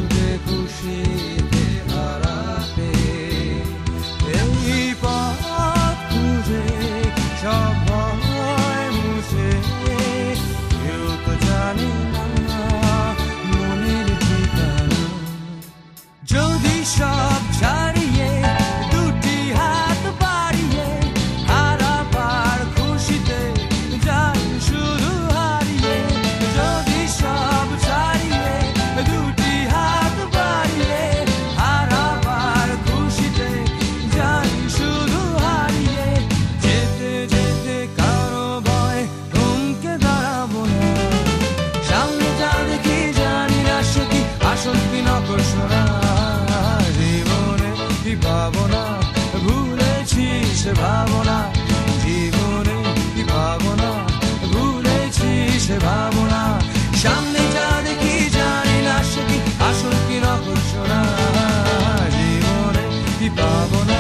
যে খুশিতে হারাতে এই পথ খুঁজে সব ভয় মুছে কেউ তো জানে না মনের ঠিকানা যদি সব ছাড়িয়ে দুটি হাত বাড়িয়ে হারাবার খুশিতে যাই শুধু হারিয়ে যদি সব ছাড়িয়ে দুটি হাত বাড়িয়ে হারাবার খুশিতে যাই শুধু হারিয়ে যেতে যেতে কারো ভয় থমকে দাঁড়াবো না সামনে যা দেখি জানি না সে কি আসল কি নকল সোনা জীবনে কি ভাবনা ভুলেছি সে ভাবনা জীবনে কি ভাবনা ভুলেছি সে ভাবনা সামনে যা দেখি জানি না সে কি আসল কি নকল সোনা জীবনে কি ভাবনা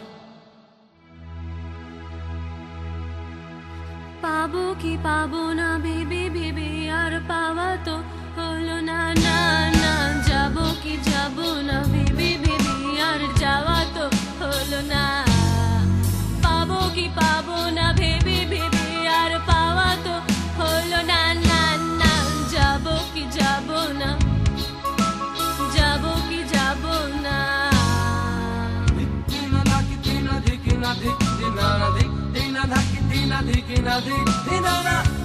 পাবো কি পাবো না ভেবে ভেবে আর পাওয়া তো হলো না না না যাবো কি যাবো না ভেবে ভেবে আর যাওয়া তো হলো না পাবো কি পাবো না ভেবে ভেবে আর পাওয়া তো হলো না না না যাবো কি যাবো না যাবো কি যাবো না Dina dik, dina dik, dina dik, dina dik, dina dik, dina dik, dina dik.